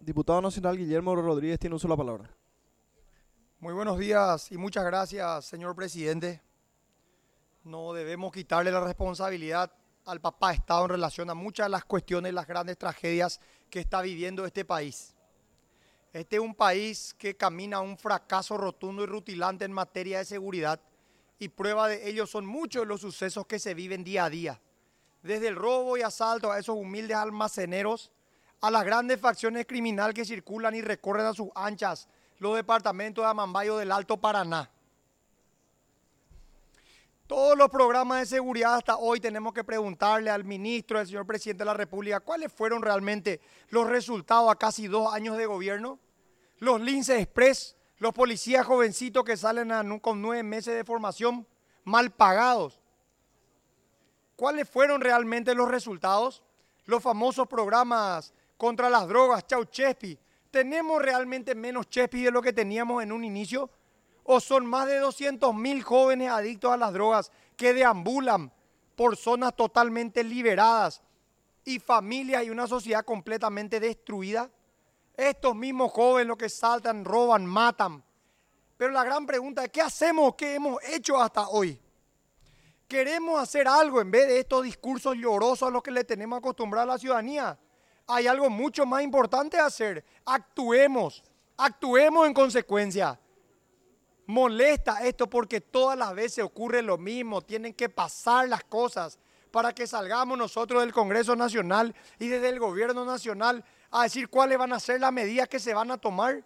Diputado Nacional Guillermo Rodríguez tiene uso de la palabra. Muy buenos días y muchas gracias, señor presidente. No debemos quitarle la responsabilidad al papá Estado en relación a muchas de las cuestiones, las grandes tragedias que está viviendo este país. Este es un país que camina a un fracaso rotundo y rutilante en materia de seguridad y prueba de ello son muchos de los sucesos que se viven día a día. Desde el robo y asalto a esos humildes almaceneros, a las grandes facciones criminales que circulan y recorren a sus anchas los departamentos de Amambayo del Alto Paraná. Todos los programas de seguridad hasta hoy tenemos que preguntarle al ministro, al señor presidente de la República, ¿cuáles fueron realmente los resultados a casi 2 años de gobierno? Los linces express, los policías jovencitos que salen con 9 meses de formación, mal pagados. ¿Cuáles fueron realmente los resultados? Los famosos programas contra las drogas, Chau Chespi. ¿Tenemos realmente menos Chespi de lo que teníamos en un inicio? ¿O son más de 200.000 jóvenes adictos a las drogas que deambulan por zonas totalmente liberadas y familias y una sociedad completamente destruida? Estos mismos jóvenes los que saltan, roban, matan. Pero la gran pregunta es, ¿qué hacemos? ¿Qué hemos hecho hasta hoy? Queremos hacer algo en vez de estos discursos llorosos a los que le tenemos acostumbrado a la ciudadanía. Hay algo mucho más importante a hacer. Actuemos en consecuencia. Molesta esto porque todas las veces ocurre lo mismo. Tienen que pasar las cosas para que salgamos nosotros del Congreso Nacional y desde el Gobierno Nacional a decir cuáles van a ser las medidas que se van a tomar.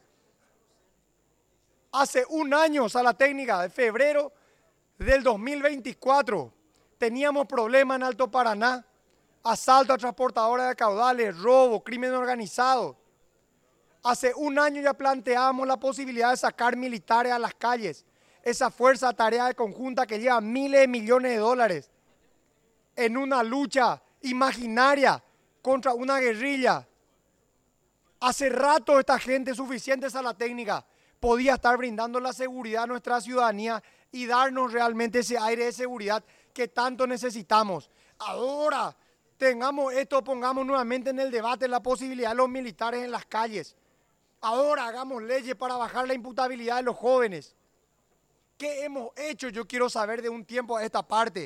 Hace un año, Sala Técnica, de febrero del 2024, teníamos problemas en Alto Paraná, asalto a transportadoras de caudales, robo, crimen organizado. Hace un año ya planteábamos la posibilidad de sacar militares a las calles, esa fuerza tarea de conjunta que lleva miles de millones de dólares en una lucha imaginaria contra una guerrilla. Hace rato esta gente suficiente, Sala Técnica, podía estar brindando la seguridad a nuestra ciudadanía y darnos realmente ese aire de seguridad que tanto necesitamos. Ahora tengamos esto, pongamos nuevamente en el debate la posibilidad de los militares en las calles. Ahora hagamos leyes para bajar la imputabilidad de los jóvenes. ¿Qué hemos hecho? Yo quiero saber de un tiempo a esta parte.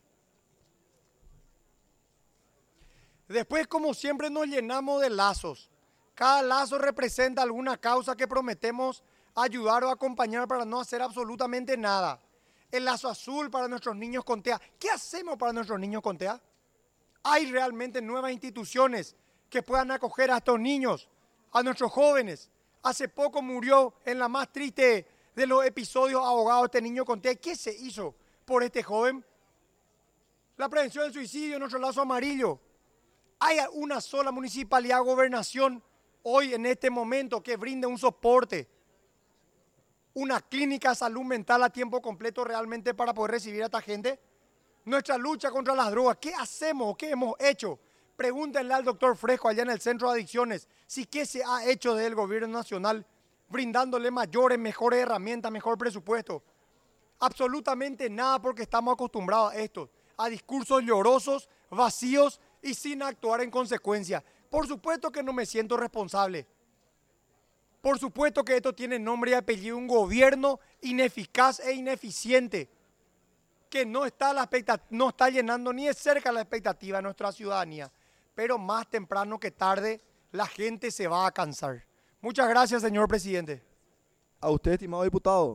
Después, como siempre, nos llenamos de lazos. Cada lazo representa alguna causa que prometemos ayudar o acompañar para no hacer absolutamente nada. El lazo azul para nuestros niños con TEA. ¿Qué hacemos para nuestros niños con TEA? ¿Hay realmente nuevas instituciones que puedan acoger a estos niños, a nuestros jóvenes? Hace poco murió en la más triste de los episodios ahogado este niño con TEA. ¿Qué se hizo por este joven? La prevención del suicidio, nuestro lazo amarillo. ¿Hay una sola municipalidad o gobernación hoy en este momento que brinde un soporte, una clínica de salud mental a tiempo completo realmente para poder recibir a esta gente? Nuestra lucha contra las drogas, ¿qué hacemos? ¿Qué hemos hecho? Pregúntenle al doctor Fresco allá en el Centro de Adicciones si qué se ha hecho desde el Gobierno Nacional, brindándole mayores, mejores herramientas, mejor presupuesto. Absolutamente nada porque estamos acostumbrados a esto, a discursos llorosos, vacíos y sin actuar en consecuencia. Por supuesto que no me siento responsable. Por supuesto que esto tiene nombre y apellido, un gobierno ineficaz e ineficiente que no está llenando ni de cerca la expectativa de nuestra ciudadanía. Pero más temprano que tarde la gente se va a cansar. Muchas gracias, señor presidente. A usted, estimado diputado.